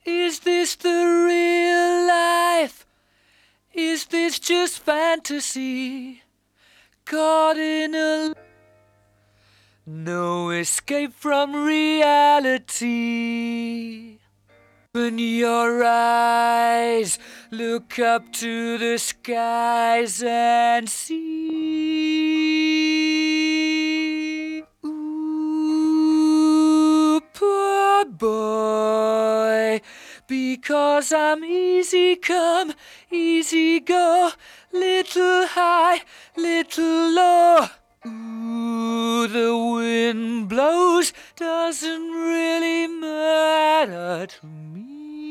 Is this the real life? Is this just fantasy? Caught in a... No escape from reality. Open your eyes, look up to the skies and see. Ooh, poor boy, because I'm easy come, easy go, little high, little low. Ooh, the wind blows, doesn't really matter to me.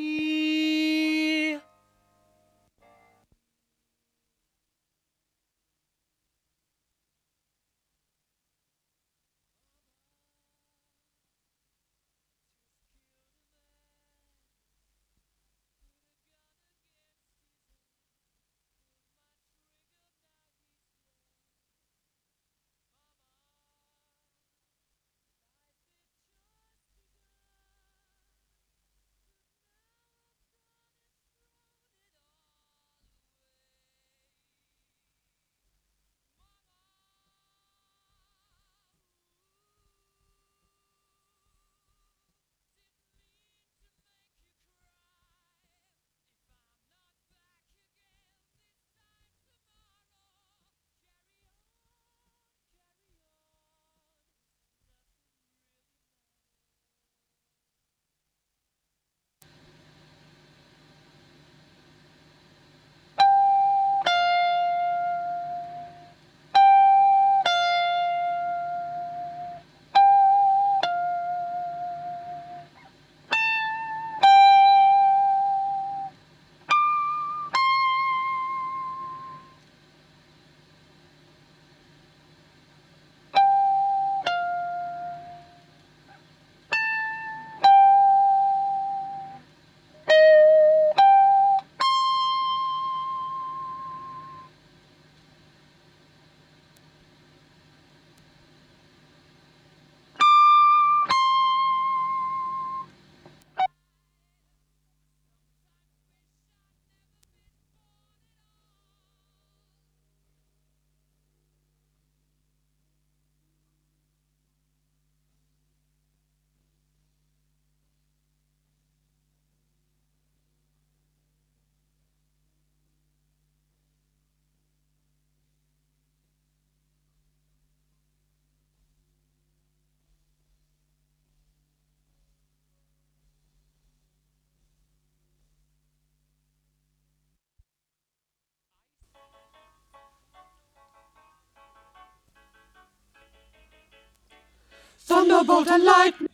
Thunderbolt and lightning.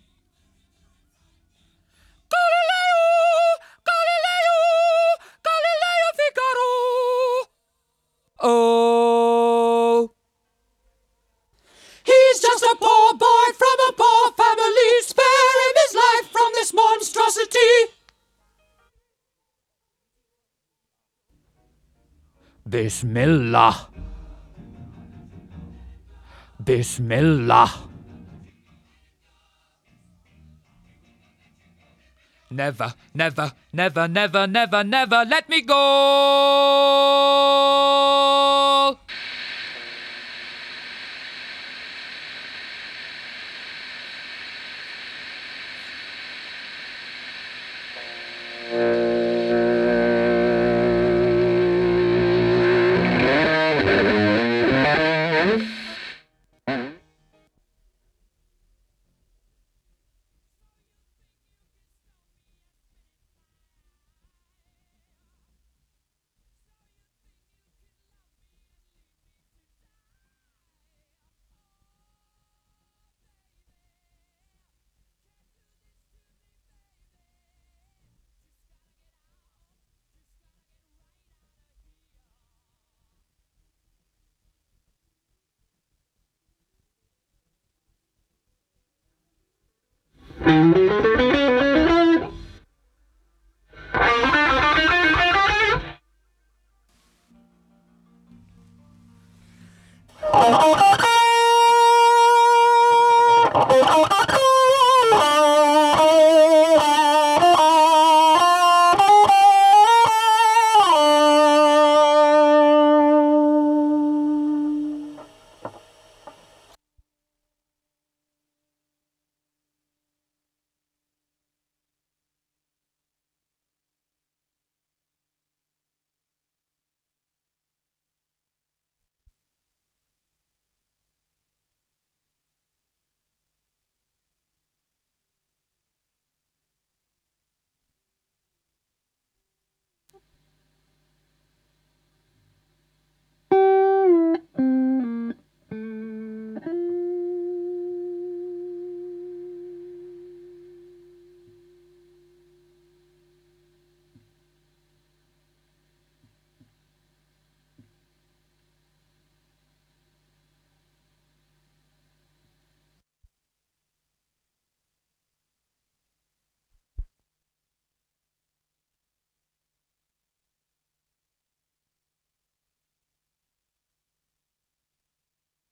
Galileo, Galileo, Galileo Figaro. Oh, He's just a poor boy from a poor family. Spare him his life from this monstrosity. Bismillah. Bismillah. Never, never, never, never, never, never let me go. Oh,